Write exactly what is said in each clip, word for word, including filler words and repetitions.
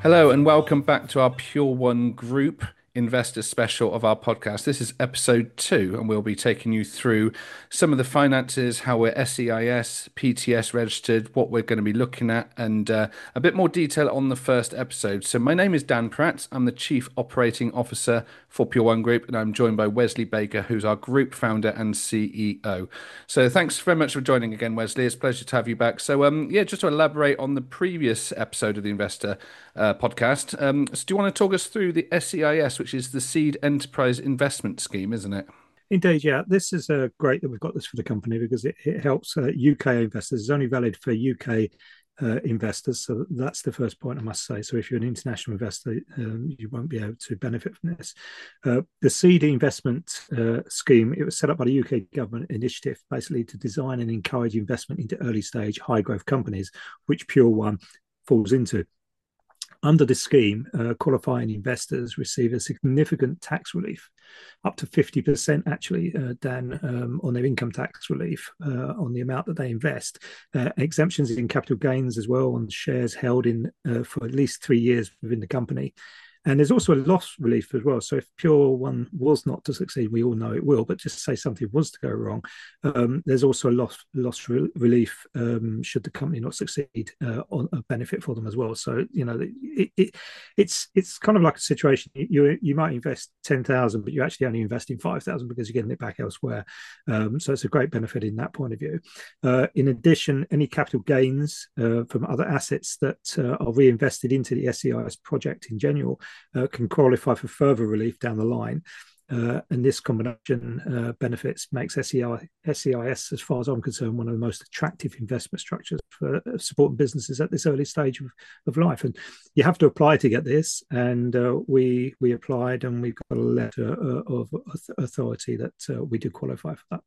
Hello and welcome back to our Pure One Group Investor Special of our podcast. This is episode two, and we'll be taking you through some of the finances, how we're S E I S, P T S registered, what we're going to be looking at, and uh, a bit more detail on the first episode. So, my name is Dan Pratt. I'm the Chief Operating Officer for Pure One Group, and I'm joined by Wesley Baker, who's our Group Founder and C E O. So, thanks very much for joining again, Wesley. It's a pleasure to have you back. So, um, yeah, just to elaborate on the previous episode of the Investor uh, podcast. Um, so do you want to talk us through the S E I S, which is the Seed Enterprise Investment Scheme, isn't it? Indeed, yeah. This is uh, great that we've got this for the company because it, it helps uh, U K investors. It's only valid for U K uh, investors. So that's the first point I must say. So if you're an international investor, um, you won't be able to benefit from this. Uh, the Seed Investment uh, Scheme, it was set up by the U K government initiative basically to design and encourage investment into early stage high growth companies, which Pure One falls into. Under this scheme, uh, qualifying investors receive a significant tax relief, up to fifty percent actually, uh, Dan, um, on their income tax relief uh, on the amount that they invest. Uh, exemptions in capital gains as well on shares held in uh, for at least three years within the company. And there's also a loss relief as well. So if Pure One was not to succeed, we all know it will, but just say something was to go wrong, um, there's also a loss loss re- relief um, should the company not succeed uh, on a benefit for them as well. So you know, it, it, it's it's kind of like a situation you you might invest ten thousand, but you actually only invest in five thousand because you're getting it back elsewhere. Um, so it's a great benefit in that point of view. Uh, in addition, any capital gains uh, from other assets that uh, are reinvested into the S E I S project in general uh, can qualify for further relief down the line. Uh, and this combination uh, benefits makes S E I, S E I S, as far as I'm concerned, one of the most attractive investment structures for uh, supporting businesses at this early stage of, of life. And you have to apply to get this. And uh, we we applied, and we've got a letter uh, of authority that uh, we do qualify for that.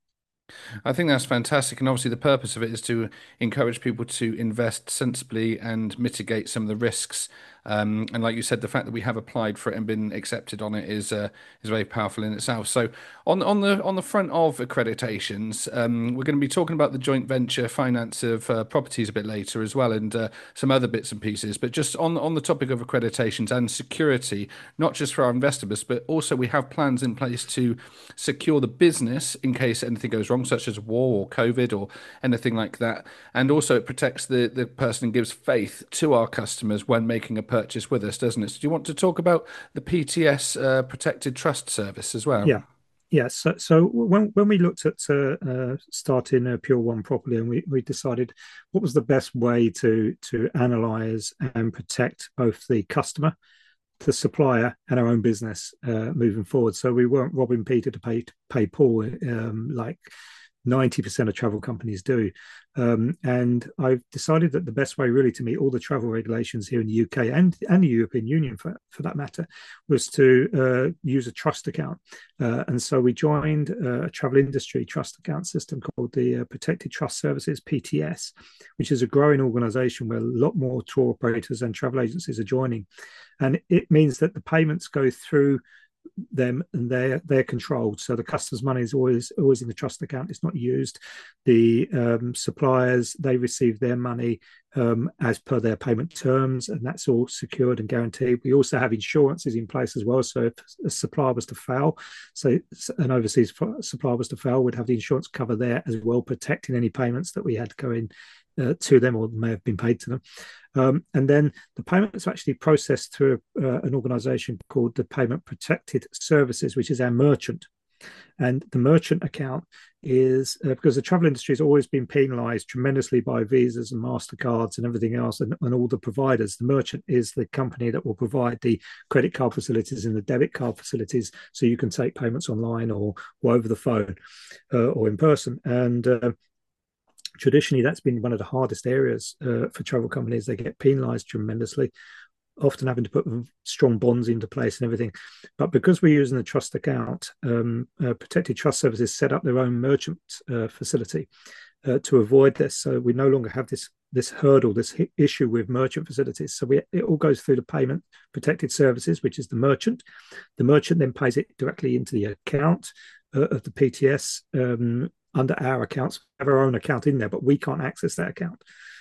I think that's fantastic. And obviously, the purpose of it is to encourage people to invest sensibly and mitigate some of the risks. Um, and like you said, the fact that we have applied for it and been accepted on it is uh, is very powerful in itself. So, on on the on the front of accreditations, um, we're going to be talking about the joint venture finance of uh, properties a bit later as well, and uh, some other bits and pieces. But just on on the topic of accreditations and security, not just for our investors, but also we have plans in place to secure the business in case anything goes wrong, such as war or COVID or anything like that. And also it protects the, the person and gives faith to our customers when making a purchase with us, doesn't it? So do you want to talk about the P T S uh, Protected Trust Service as well? Yeah. Yeah, so, so when when we looked at uh, uh, starting uh, Pure One properly, and we, we decided what was the best way to to analyze and protect both the customer, the supplier, and our own business uh, moving forward. So we weren't robbing Peter to pay to pay Paul, um, like ninety percent of travel companies do. Um, and I've decided that the best way really to meet all the travel regulations here in the U K and, and the European Union for, for that matter was to uh, use a trust account. Uh, and so we joined uh, a travel industry trust account system called the uh, Protected Trust Services, P T S, which is a growing organization where a lot more tour operators and travel agencies are joining. And it means that the payments go through them and they're they're controlled, so the customer's money is always always in the trust account. It's not used. The um, suppliers, they receive their money um, as per their payment terms, and that's all secured and guaranteed. We also have insurances in place as well, so if a supplier was to fail, so an overseas supplier was to fail, we'd have the insurance cover there as well, protecting any payments that we had to go in uh, to them or may have been paid to them. Um, and then the payments are actually processed through uh, an organization called the Payment Protected Services, which is our merchant. And the merchant account is uh, because the travel industry has always been penalized tremendously by visas and MasterCards and everything else, and, and all the providers. The merchant is the company that will provide the credit card facilities and the debit card facilities so you can take payments online or, or over the phone uh, or in person. And uh, traditionally, that's been one of the hardest areas uh, for travel companies. They get penalized tremendously, often having to put strong bonds into place and everything. But because we're using the trust account, um, uh, Protected Trust Services set up their own merchant uh, facility uh, to avoid this. So we no longer have this this hurdle, this h- issue with merchant facilities. So we, it all goes through the Payment Protected Services, which is the merchant. The merchant then pays it directly into the account uh, of the P T S um, under our accounts. We have our own account in there, but we can't access that account.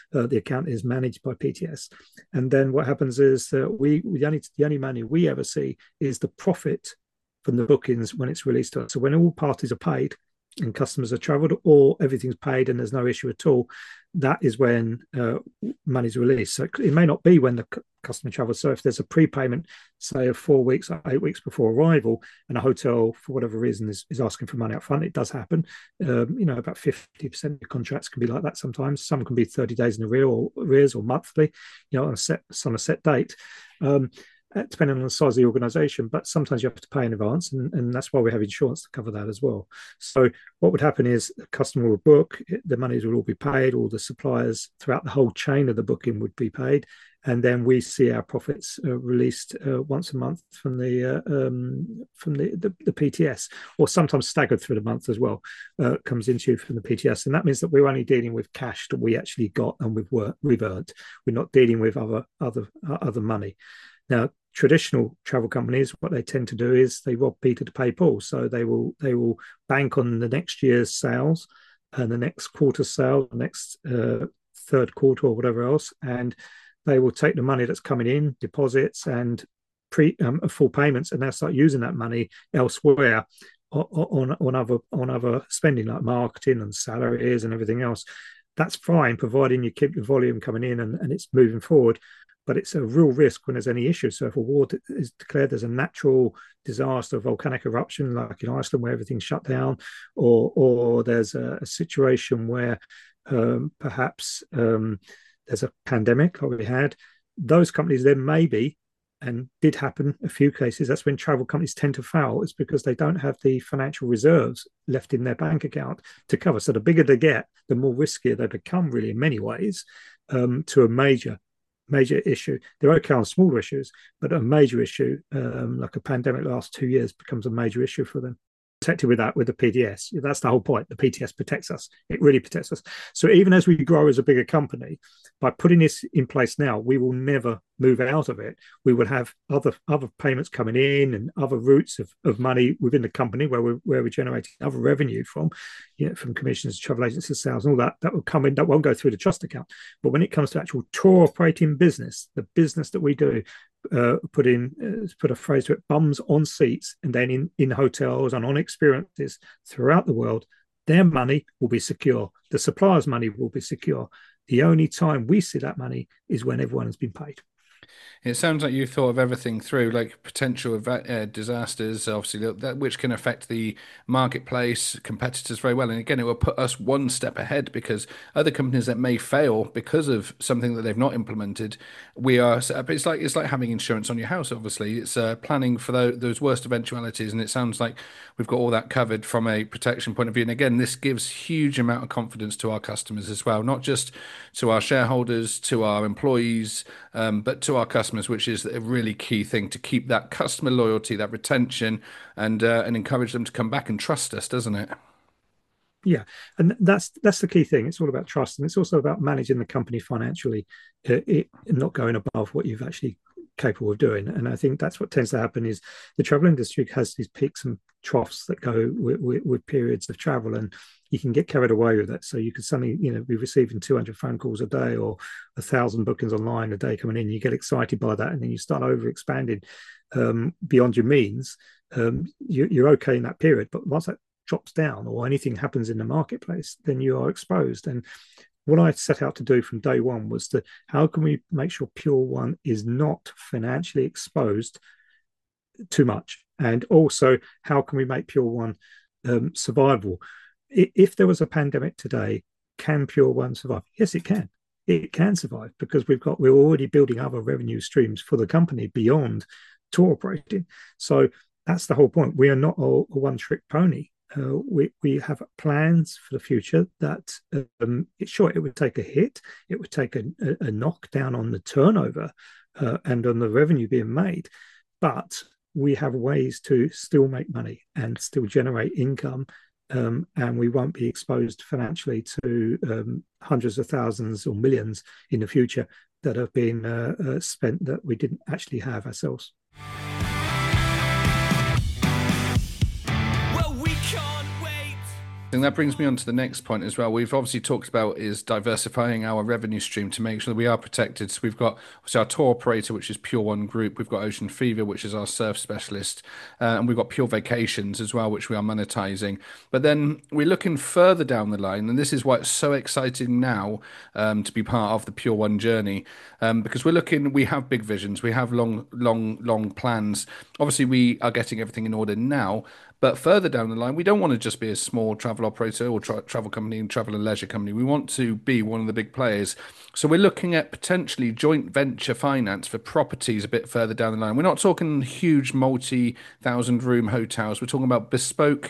Uh, the account is managed by P T S. And then what happens is that we, we only, the only money we ever see is the profit from the bookings when it's released to us. So when all parties are paid and customers are travelled, or everything's paid and there's no issue at all, that is when uh, money's released. So it may not be when the customer travels. So if there's a prepayment, say of four weeks or eight weeks before arrival, and a hotel, for whatever reason, is, is asking for money up front, it does happen. Um, you know, about fifty percent of contracts can be like that sometimes. Some can be thirty days in arrears or, arrears or monthly, you know, on a set, on a set date. Um, depending on the size of the organization, but sometimes you have to pay in advance, and, and that's why we have insurance to cover that as well. So what would happen is the customer would book, the monies would all be paid, all the suppliers throughout the whole chain of the booking would be paid, and then we see our profits uh, released uh, once a month from the uh, um, from the, the, the P T S, or sometimes staggered through the month as well, uh, comes into you from the P T S. And that means that we're only dealing with cash that we actually got and we've, worked, we've earned. We're not dealing with other other other money. Now, traditional travel companies, what they tend to do is they rob Peter to pay Paul. So they will they will bank on the next year's sales and the next quarter's sale, the next uh, third quarter or whatever else, and they will take the money that's coming in, deposits and pre um, full payments, and they'll start using that money elsewhere on, on on other on other spending like marketing and salaries and everything else. That's fine, providing you keep the volume coming in and, and it's moving forward. But it's a real risk when there's any issue. So if a war is declared, there's a natural disaster, volcanic eruption, like in Iceland, where everything's shut down, or or there's a, a situation where um, perhaps um, there's a pandemic like we had, those companies then maybe, and did happen a few cases, that's when travel companies tend to fail. It's because they don't have the financial reserves left in their bank account to cover. So the bigger they get, the more riskier they become, really, in many ways, um, to a major major issue. They're okay on smaller issues, but a major issue, um, like a pandemic last two years, becomes a major issue for them. Protected with that, with the P T S. That's the whole point. The P T S protects us. It really protects us. So even as we grow as a bigger company, by putting this in place now, we will never move out of it. We will have other other payments coming in and other routes of, of money within the company where we're where we're generating other revenue from, you know, from commissions, travel agency sales, and all that. That will come in. That won't go through the trust account. But when it comes to actual tour operating business, the business that we do, Uh, put in uh, put a phrase to it, bums on seats, and then in in hotels and on experiences throughout the world, their money will be secure. The supplier's money will be secure. The only time we see that money is when everyone has been paid. It sounds like you thought of everything through, like potential uh, disasters, obviously, that which can affect the marketplace, competitors very well. And again, it will put us one step ahead, because other companies that may fail because of something that they've not implemented, we are set up. It's like it's like having insurance on your house. Obviously, it's uh, planning for those, those worst eventualities, and it sounds like we've got all that covered from a protection point of view. And again, this gives huge amount of confidence to our customers as well, not just to our shareholders, to our employees, um, but to our customers, which is a really key thing to keep that customer loyalty, that retention, and uh, and encourage them to come back and trust us, doesn't it? Yeah, and that's that's the key thing. It's all about trust, and it's also about managing the company financially, uh, it, not going above what you've actually capable of doing. And I think that's what tends to happen is the travel industry has these peaks and troughs that go with, with, with periods of travel, and you can get carried away with it. So you could suddenly, you know, be receiving two hundred phone calls a day or a thousand bookings online a day coming in. You get excited by that, and then you start over expanding um, beyond your means. Um, you, you're okay in that period, but once that drops down or anything happens in the marketplace, then you are exposed. And what I set out to do from day one was to how can we make sure Pure One is not financially exposed too much, and also how can we make Pure One um, survivable. If there was a pandemic today, can Pure One survive? Yes, it can. It can survive because we've got we're already building other revenue streams for the company beyond tour operating. So that's the whole point. We are not a, a one-trick pony. Uh, we we have plans for the future that um, it, sure, it would take a hit, it would take a, a, a knockdown on the turnover uh, and on the revenue being made, but we have ways to still make money and still generate income, um, and we won't be exposed financially to um, hundreds of thousands or millions in the future that have been uh, uh, spent that we didn't actually have ourselves. And that brings me on to the next point as well. We've obviously talked about is diversifying our revenue stream to make sure that we are protected. So we've got obviously our tour operator, which is Pure One Group. We've got Ocean Fever, which is our surf specialist, uh, and we've got Pure Vacations as well, which we are monetizing. But then we're looking further down the line, and this is why it's so exciting now um, to be part of the Pure One journey, um, because we're looking. We have big visions. We have long, long, long plans. Obviously, we are getting everything in order now. But further down the line, we don't want to just be a small travel operator or tra travel company and travel and leisure company. We want to be one of the big players. So we're looking at potentially joint venture finance for properties a bit further down the line. We're not talking huge multi-thousand room hotels. We're talking about bespoke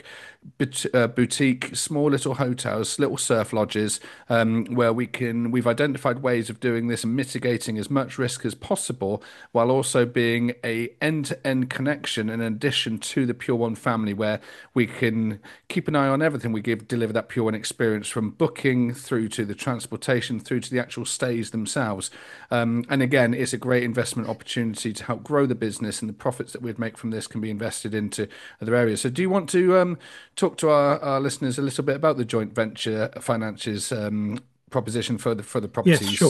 uh, boutique, small little hotels, little surf lodges, um, where we can. We've identified ways of doing this and mitigating as much risk as possible, while also being a end-to-end connection in addition to the Pure One family, where we can keep an eye on everything we give, deliver that Pure One experience from booking through to the transportation, through to the actual stays themselves. Um, and again, it's a great investment opportunity to help grow the business, and the profits that we'd make from this can be invested into other areas. So, do you want to um, talk to our, our listeners a little bit about the joint venture finances um, proposition for the for the Yes, properties? sure.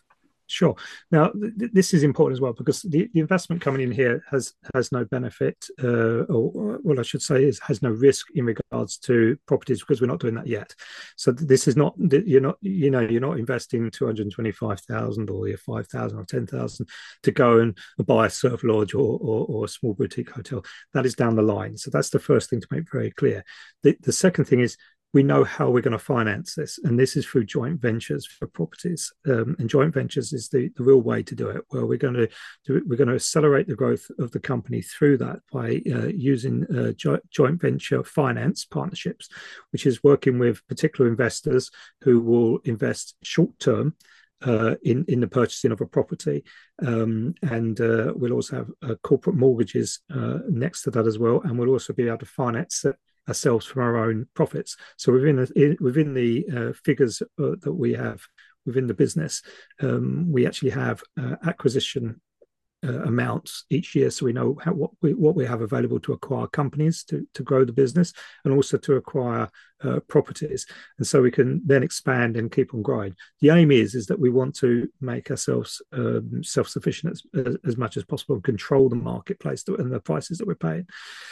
Sure. Now, th this is important as well because the, the investment coming in here has has no benefit, uh, or well, I should say, is has no risk in regards to properties because we're not doing that yet. So this is not you're not you know you're not investing two hundred twenty five thousand or your five thousand or ten thousand to go and buy a surf lodge or, or or a small boutique hotel. That is down the line. So that's the first thing to make very clear. The the second thing is we know how we're going to finance this, and this is through joint ventures for properties. Um, and joint ventures is the, the real way to do it. Where we're going to do it, we're going to accelerate the growth of the company through that by uh, using uh, jo joint venture finance partnerships, which is working with particular investors who will invest short term uh, in in the purchasing of a property, um, and uh, we'll also have uh, corporate mortgages uh, next to that as well, and we'll also be able to finance it ourselves from our own profits. So within the, within the uh, figures uh, that we have within the business, um, we actually have uh, acquisition uh, amounts each year, so we know how, what we what we have available to acquire companies to to grow the business, and also to acquire uh, properties, and so we can then expand and keep on growing. The aim is is that we want to make ourselves um, self-sufficient as, as, as much as possible and control the marketplace and the prices that we're paying.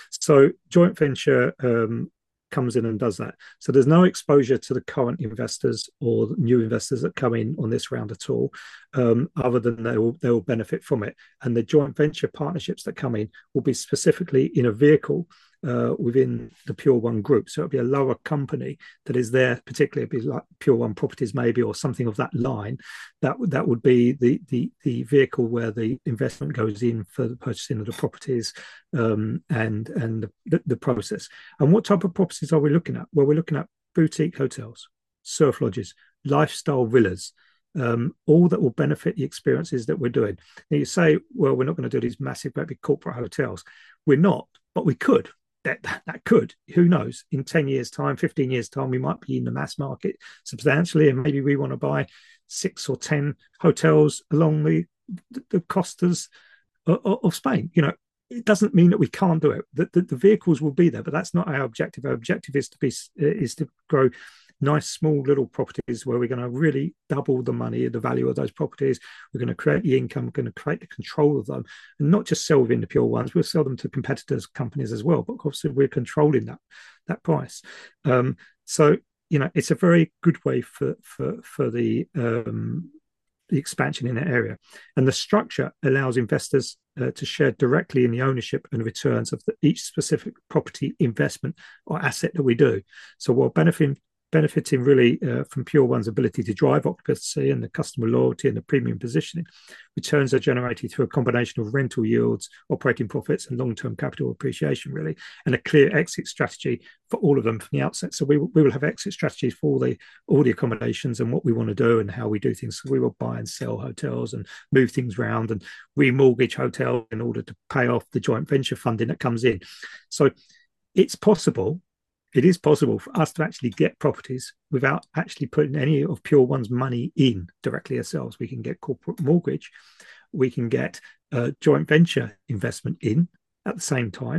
So joint venture um, comes in and does that. So there's no exposure to the current investors or new investors that come in on this round at all, um, other than they will, they will benefit from it. And the joint venture partnerships that come in will be specifically in a vehicle uh, within the Pure One group. So it'll be a lower company that is there, particularly it'll be like Pure One Properties maybe, or something of that line. That, that would be the, the, the vehicle where the investment goes in for the purchasing of the properties um, and, and the, the process. And what type of properties are we looking at? Well, we're looking at boutique hotels, surf lodges, lifestyle villas, um, all that will benefit the experiences that we're doing. Now you say, well, we're not going to do these massive, great big corporate hotels. We're not, but we could. That, that, that could, who knows, in ten years' time, fifteen years' time, we might be in the mass market substantially, and maybe we want to buy six or ten hotels along the, the costas of, of Spain. You know, it doesn't mean that we can't do it. The, the, the vehicles will be there, but that's not our objective. Our objective is to be is to grow nice small little properties where we're going to really double the money, the value of those properties. We're going to create the income, we're going to create the control of them, and not just sell within the Pure Ones. We'll sell them to competitors, companies as well. But obviously, we're controlling that that price. Um, so you know, it's a very good way for for for the um, the expansion in that area. And the structure allows investors uh, to share directly in the ownership and returns of the, each specific property investment or asset that we do. So while benefiting benefiting really uh, from Pure One's ability to drive occupancy and the customer loyalty and the premium positioning, returns are generated through a combination of rental yields, operating profits, and long-term capital appreciation, really, and a clear exit strategy for all of them from the outset. So we, we will have exit strategies for all the, all the accommodations and what we want to do and how we do things. So we will buy and sell hotels and move things around and remortgage hotels in order to pay off the joint venture funding that comes in. So it's possible It is possible for us to actually get properties without actually putting any of Pure One's money in directly ourselves. We can get corporate mortgage, we can get a joint venture investment in at the same time,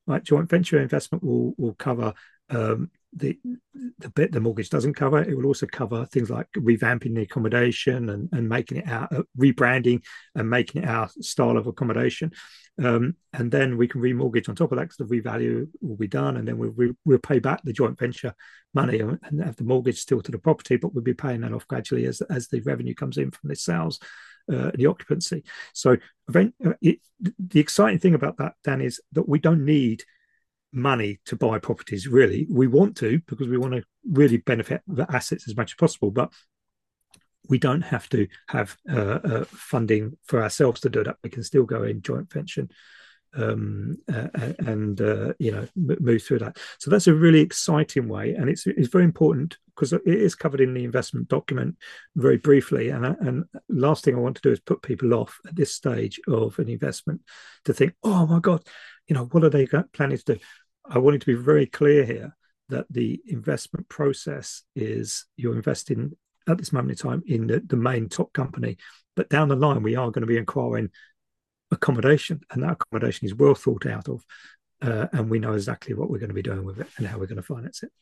Right, joint venture investment will will cover um, the the bit the mortgage doesn't cover. It will also cover things like revamping the accommodation and, and making it our uh, rebranding and making it our style of accommodation. Um, and then we can remortgage on top of that because the revalue will be done, and then we'll we'll pay back the joint venture money and have the mortgage still to the property, but we'll be paying that off gradually as as the revenue comes in from the sales, uh, the occupancy. So event, it, the exciting thing about that, Dan, is that we don't need money to buy properties. Really, we want to because we want to really benefit the assets as much as possible, but we don't have to have uh, uh, funding for ourselves to do that. We can still go in joint venture um, uh, and uh, you know move through that. So that's a really exciting way, and it's it's very important because it is covered in the investment document very briefly. And and last thing I want to do is put people off at this stage of an investment to think, oh my God, you know, what are they planning to do? I wanted to be very clear here that the investment process is you're investing at this moment in time in the, the main top company, but down the line we are going to be acquiring accommodation, and that accommodation is well thought out of, uh, and we know exactly what we're going to be doing with it and how we're going to finance it.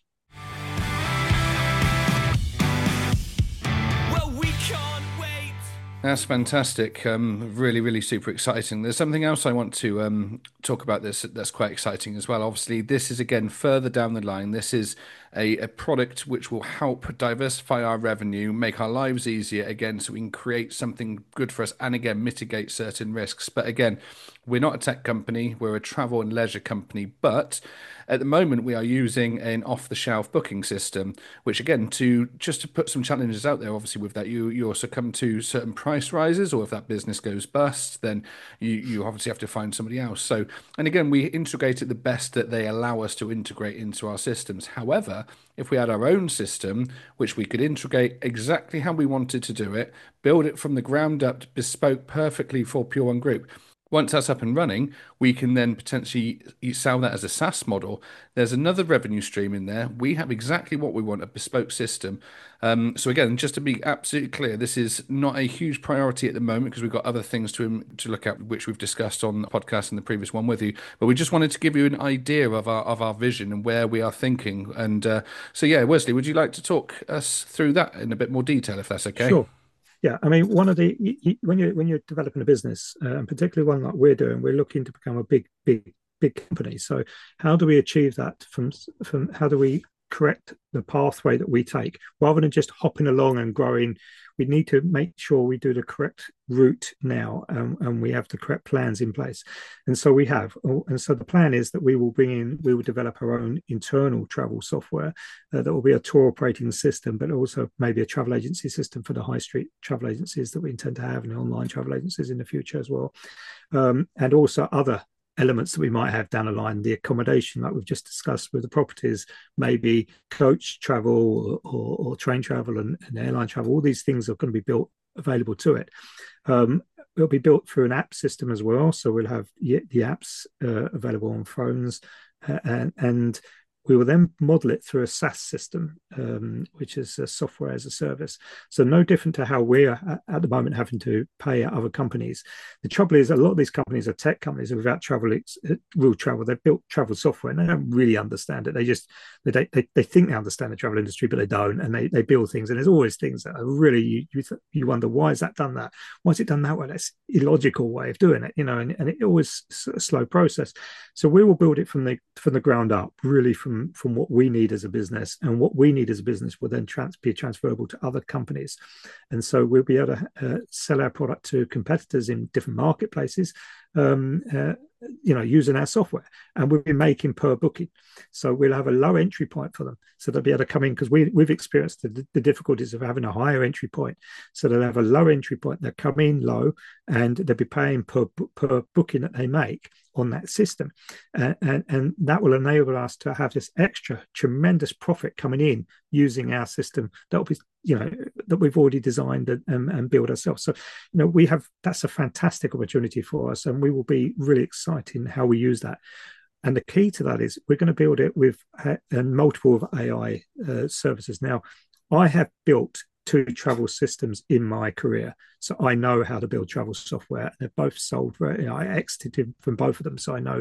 That's fantastic. Um, really, really super exciting. There's something else I want to um, talk about this that's quite exciting as well. Obviously, this is again further down the line. This is a, a product which will help diversify our revenue, make our lives easier again, so we can create something good for us and again mitigate certain risks. But again, we're not a tech company, we're a travel and leisure company, but at the moment we are using an off-the-shelf booking system, which again, to just to put some challenges out there, obviously with that you you also come to certain price rises, or if that business goes bust, then you you obviously have to find somebody else. So, and again, we integrate it the best that they allow us to integrate into our systems. However, if we had our own system, which we could integrate exactly how we wanted to do it, build it from the ground up, bespoke perfectly for Pure One Group. Once that's up and running, we can then potentially sell that as a SaaS model. There's another revenue stream in there. We have exactly what we want, a bespoke system. Um, so again, just to be absolutely clear, this is not a huge priority at the moment because we've got other things to to look at, which we've discussed on the podcast and the previous one with you. But we just wanted to give you an idea of our of our vision and where we are thinking. And uh, so, yeah, Wesley, would you like to talk us through that in a bit more detail, if that's okay? Sure. Yeah, I mean, one of the you, when you when you're developing a business, uh, and particularly one like we're doing, we're looking to become a big, big, big company. So, how do we achieve that? From from how do we correct the pathway that we take rather than just hopping along and growing? We need to make sure we do the correct route now, um, and we have the correct plans in place. And so we have. And so the plan is that we will bring in, we will develop our own internal travel software uh, that will be a tour operating system, but also maybe a travel agency system for the high street travel agencies that we intend to have, and online travel agencies in the future as well, um, and also other elements that we might have down the line, the accommodation like we've just discussed with the properties, maybe coach travel or, or, or train travel and, and airline travel. All these things are going to be built available to it. Um, it'll be built through an app system as well. So we'll have the, the apps uh, available on phones, uh, and, and we will then model it through a SaaS system, um, which is a software as a service. So no different to how we're at, at the moment having to pay other companies. The trouble is a lot of these companies are tech companies without travel, real travel. They've built travel software and they don't really understand it. They just, they don't, they, they think they understand the travel industry, but they don't. And they, they build things. And there's always things that are really, you, you, you wonder, why is that done that? Why is it done that way? That's illogical way of doing it, you know, and, and it always a slow process. So we will build it from the, from the ground up, really from from what we need as a business, and what we need as a business will then trans- be transferable to other companies. And so we'll be able to uh, sell our product to competitors in different marketplaces, um, uh, you know, using our software, and we'll be making per booking. So we'll have a low entry point for them. So they'll be able to come in because we, we've experienced the, the difficulties of having a higher entry point. So they'll have a low entry point. They'll come in low and they'll be paying per, per booking that they make on that system. Uh, and, and that will enable us to have this extra tremendous profit coming in using our system that will be, you know, that we've already designed and, and, and built ourselves. So, you know, we have, that's a fantastic opportunity for us, and we will be really exciting how we use that. And the key to that is we're going to build it with uh, multiple of A I uh, services. Now, I have built two travel systems in my career, so I know how to build travel software. They're both sold. You know, I exited from both of them, so I know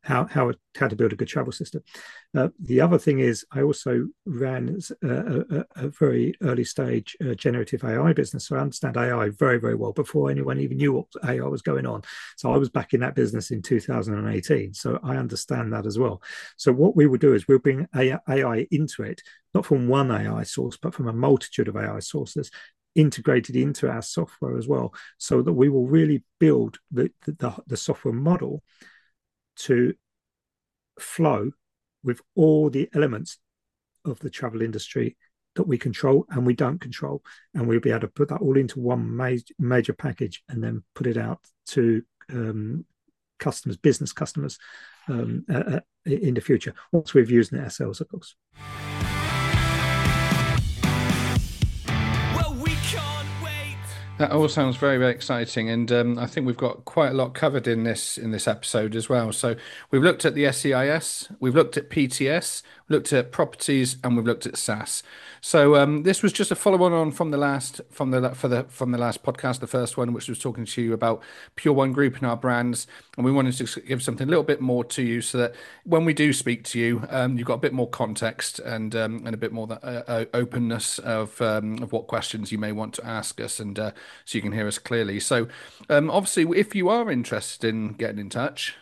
how how how to build a good travel system. Uh, the other thing is, I also ran a, a, a very early stage uh, generative A I business, so I understand A I very very well before anyone even knew what A I was going on. So I was back in that business in two thousand eighteen, so I understand that as well. So what we will do is we'll bring A I into it, not from one A I source, but from a multitude of A I sources integrated into our software as well, so that we will really build the, the, the software model to flow with all the elements of the travel industry that we control and we don't control. And we'll be able to put that all into one major, major package and then put it out to um, customers, business customers um, uh, in the future, once we've used it ourselves, of course. That all sounds very, very exciting, and um, I think we've got quite a lot covered in this in this episode as well. So we've looked at the S E I S, we've looked at P T S, we've looked at properties, and we've looked at SaaS. So um, this was just a follow-on on from the last from the for the from the last podcast, the first one, which was talking to you about Pure One Group and our brands, and we wanted to give something a little bit more to you, so that when we do speak to you, um, you've got a bit more context and um, and a bit more uh, uh, openness of um, of what questions you may want to ask us, and uh, so you can hear us clearly. So, um, obviously, if you are interested in getting in touch,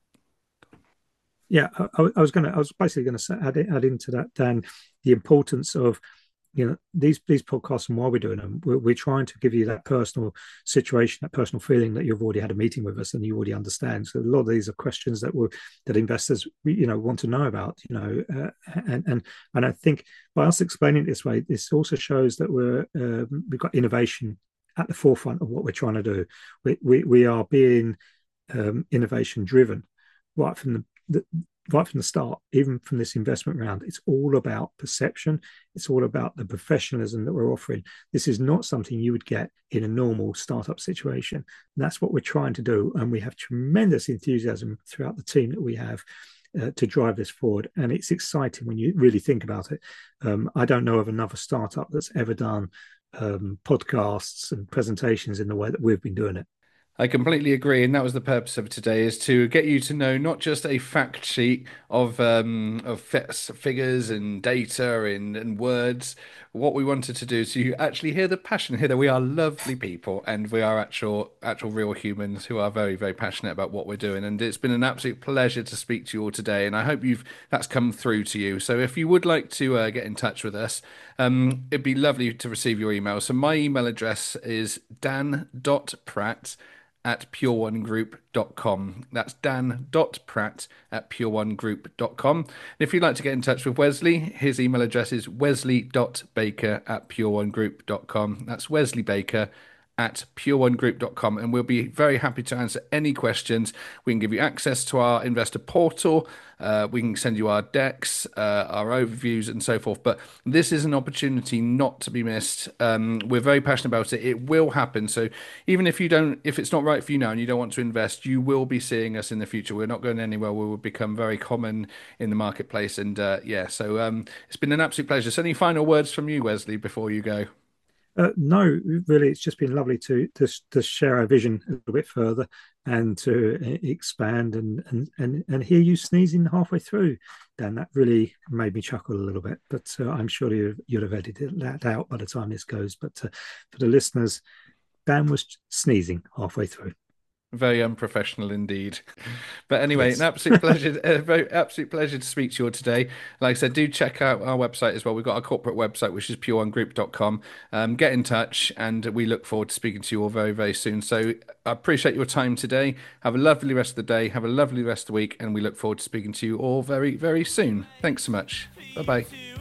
yeah, I, I was going to, I was basically going to add, add into that, Dan, the importance of, you know, these these podcasts and why we're doing them. We're, we're trying to give you that personal situation, that personal feeling that you've already had a meeting with us and you already understand. So a lot of these are questions that we that investors, you know, want to know about, you know, uh, and and and I think by us explaining it this way, this also shows that we're um, we've got innovation at the forefront of what we're trying to do. We we, we are being um, innovation driven right from the, the right from the start, even from this investment round. It's all about perception. It's all about the professionalism that we're offering. This is not something you would get in a normal startup situation. And that's what we're trying to do. And we have tremendous enthusiasm throughout the team that we have uh, to drive this forward. And it's exciting when you really think about it. Um, I don't know of another startup that's ever done um, podcasts and presentations in the way that we've been doing it. I completely agree, and that was the purpose of today, is to get you to know not just a fact sheet of um, of figures and data and, and words. What we wanted to do is you actually hear the passion, hear that we are lovely people and we are actual actual real humans who are very, very passionate about what we're doing. And it's been an absolute pleasure to speak to you all today, and I hope you've that's come through to you. So if you would like to uh, get in touch with us, um, it'd be lovely to receive your email. So my email address is dan dot pratt at pure one group dot com. That's dan dot pratt at pure one group dot com. And if you'd like to get in touch with Wesley, his email address is wesley dot baker at pure one group dot com. That's Wesley Baker at pure one group dot com, and we'll be very happy to answer any questions. We can give you access to our investor portal. Uh, we can send you our decks, uh, our overviews, and so forth. But this is an opportunity not to be missed. Um, we're very passionate about it. It will happen. So even if you don't, if it's not right for you now and you don't want to invest, you will be seeing us in the future. We're not going anywhere. We will become very common in the marketplace. And uh, yeah, so um, it's been an absolute pleasure. So any final words from you, Wesley, before you go? Uh, no, really, it's just been lovely to, to to share our vision a little bit further and to expand and and and, and hear you sneezing halfway through, Dan. That really made me chuckle a little bit. But uh, I'm sure you you'd have edited that out by the time this goes. But uh, for the listeners, Dan was sneezing halfway through. Very unprofessional indeed. But anyway, Yes. an absolute pleasure, a very absolute pleasure to speak to you all today. Like I said, do check out our website as well. We've got our corporate website, which is pure one group dot com. Um, get in touch, and we look forward to speaking to you all very, very soon. So I appreciate your time today. Have a lovely rest of the day. Have a lovely rest of the week, and we look forward to speaking to you all very, very soon. Thanks so much. Bye bye.